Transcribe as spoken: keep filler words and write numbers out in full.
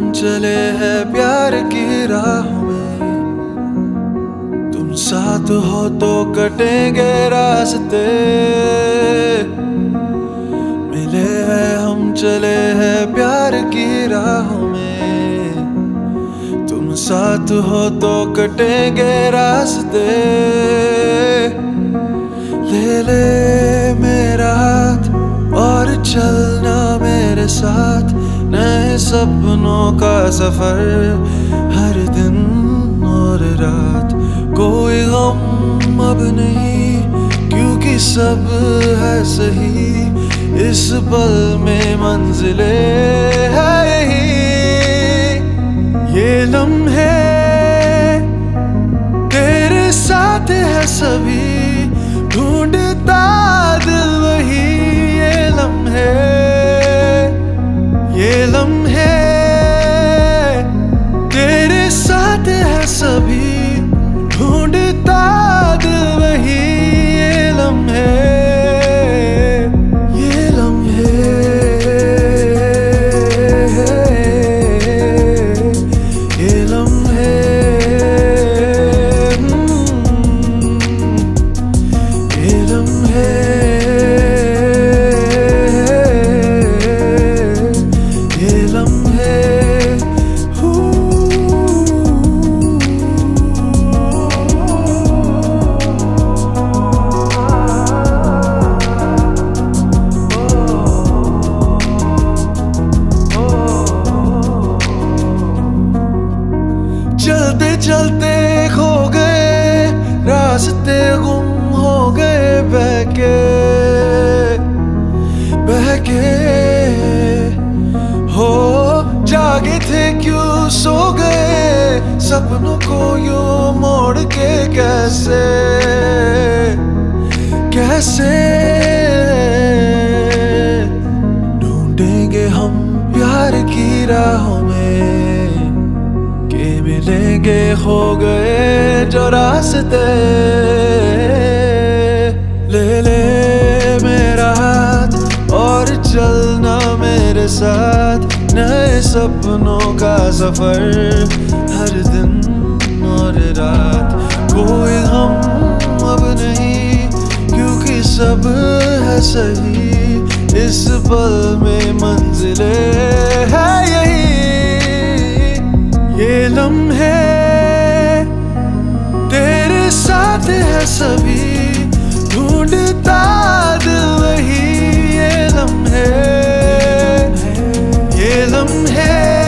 चले हैं प्यार की राहों में, तुम साथ हो तो कटेंगे रास्ते। मिले हैं हम चले हैं प्यार की राहों में, तुम साथ हो तो कटेंगे रास्ते। ले ले मेरा हाथ और चलना मेरे साथ, नए सपनों का सफर हर दिन और रात। कोई गम अब नहीं क्योंकि सब है सही, इस पल में मंजिले है यही। ये लम्हे तेरे साथ है सभी, ढूंढता दिल वही। ये लम्हे ये लम्हे तेरे साथ है सभी, ढूंढता दिल वही। ये लम्हे ये लम्हे ये लम्हे ये लम्हे चलते चलते खो गए रास्ते, गुम हो गए बहके बहके। हो जागे थे क्यों सो गए, सपनों को यूं मोड़ के कैसे कैसे ढूंढेंगे हम प्यार की राहों में, मिलेंगे हो गए जो रास्ते। ले ले मेरा हाथ और चलना मेरे साथ, नए सपनों का सफर हर दिन और रात। कोई गम अब नहीं क्योंकि सब है सही, इस पल में मंजिले है यही। ये लम्हे तेरे साथ है सभी, ढूंढता दिल वही। ये लम्हे ये लम्हे